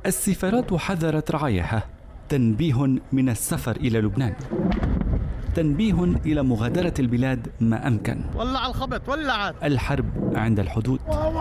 السفارات حذرت رعاياها: تنبيه من السفر إلى لبنان، تنبيه إلى مغادرة البلاد ما أمكن. ولع الخبط، ولعت. الحرب عند الحدود.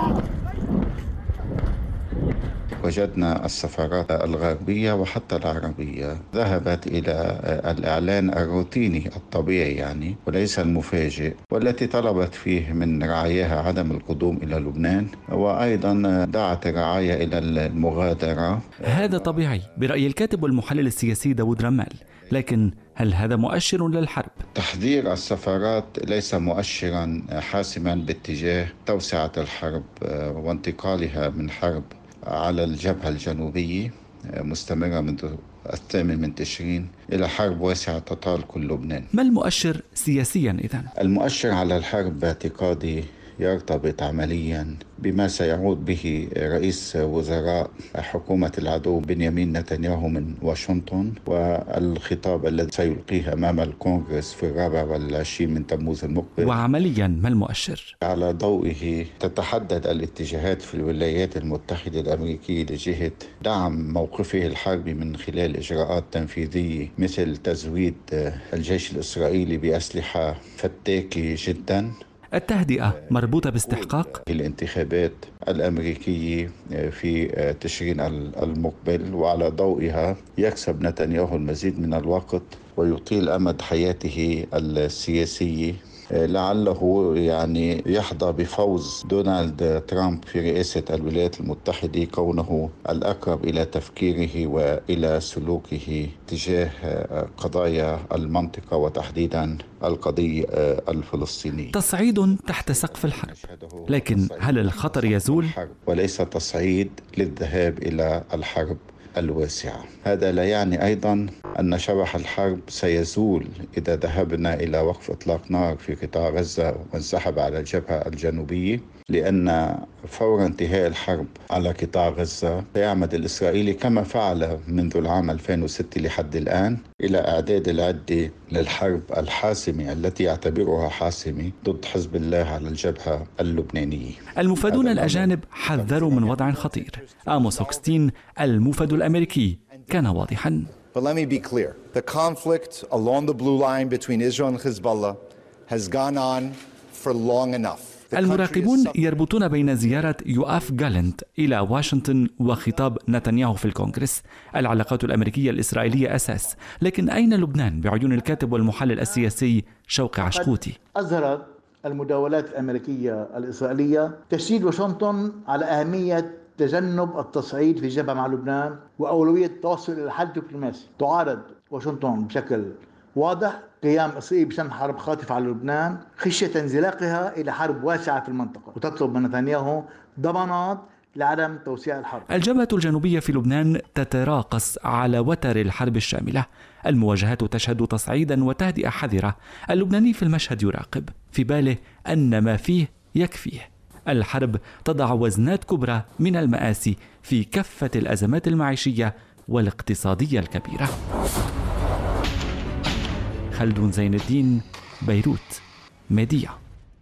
وجدنا السفارات الغربية وحتى العربية ذهبت إلى الإعلان الروتيني الطبيعي يعني وليس المفاجئ، والتي طلبت فيه من رعاياها عدم القدوم إلى لبنان، وأيضا دعت الرعايا إلى المغادرة. هذا طبيعي برأي الكاتب والمحلل السياسي داود رمال، لكن هل هذا مؤشر للحرب؟ تحذير السفارات ليس مؤشرا حاسما باتجاه توسعة الحرب وانتقالها من حرب على الجبهة الجنوبية مستمرة منذ 8 تشرين إلى حرب واسعة تطال كل لبنان. ما المؤشر سياسيا إذن؟ المؤشر على الحرب باعتقادي يرتبط عمليا بما سيعود به رئيس وزراء حكومة العدو بنيامين نتنياهو من واشنطن، والخطاب الذي سيلقيه أمام الكونغرس في 24 من تموز المقبل. وعمليا ما المؤشر؟ على ضوئه تتحدد الاتجاهات في الولايات المتحدة الأمريكية لجهة دعم موقفه الحربي من خلال إجراءات تنفيذية مثل تزويد الجيش الإسرائيلي بأسلحة فتاكة جدا. التهدئة مربوطة باستحقاق الانتخابات الأمريكية في تشرين المقبل، وعلى ضوئها يكسب نتنياهو المزيد من الوقت ويطيل أمد حياته السياسية، لعله يعني يحظى بفوز دونالد ترامب في رئاسة الولايات المتحدة كونه الأقرب إلى تفكيره وإلى سلوكه تجاه قضايا المنطقة وتحديدا القضية الفلسطينية. تصعيد تحت سقف الحرب، لكن هل الخطر يزول؟ وليس تصعيد للذهاب إلى الحرب الواسعة. هذا لا يعني أيضا أن شبح الحرب سيزول إذا ذهبنا إلى وقف إطلاق نار في قطاع غزة وانسحب على الجبهة الجنوبية، لأن فور انتهاء الحرب على قطاع غزة سيعمد الإسرائيلي كما فعل منذ العام 2006 لحد الآن إلى إعداد العدة للحرب الحاسمة التي يعتبرها حاسمة ضد حزب الله على الجبهة اللبنانية. المفادون الأجانب حذروا من وضع خطير. آموس هوكستين المفد الأمريكي كان واضحا. But let me be clear. The conflict along the blue line between Israel and Hezbollah has gone on for long enough. المراقبون يربطون بين زيارة يوآف جالنت إلى واشنطن وخطاب نتنياهو في الكونغرس. العلاقات الأمريكية الإسرائيلية أساس، لكن أين لبنان بعيون الكاتب والمحلل السياسي شوقي عشقوتي؟ أظهرت المداولات الأمريكية الإسرائيلية تشديد واشنطن على أهمية تجنب التصعيد في الجبهة مع لبنان وأولوية التوصل إلى حل دبلوماسي. تعارض واشنطن بشكل واضح قيام إسرائيل بشن حرب خاطفة على لبنان خشية انزلاقها إلى حرب واسعة في المنطقة، وتطلب من نتنياهو ضمانات لعدم توسيع الحرب. الجبهة الجنوبية في لبنان تتراقص على وتر الحرب الشاملة. المواجهات تشهد تصعيدا وتهدئة حذرة. اللبناني في المشهد يراقب في باله أن ما فيه يكفيه. الحرب تضع وزنات كبرى من المآسي في كفة الأزمات المعيشية والاقتصادية الكبيرة. خلدون زين الدين، بيروت، ميديا.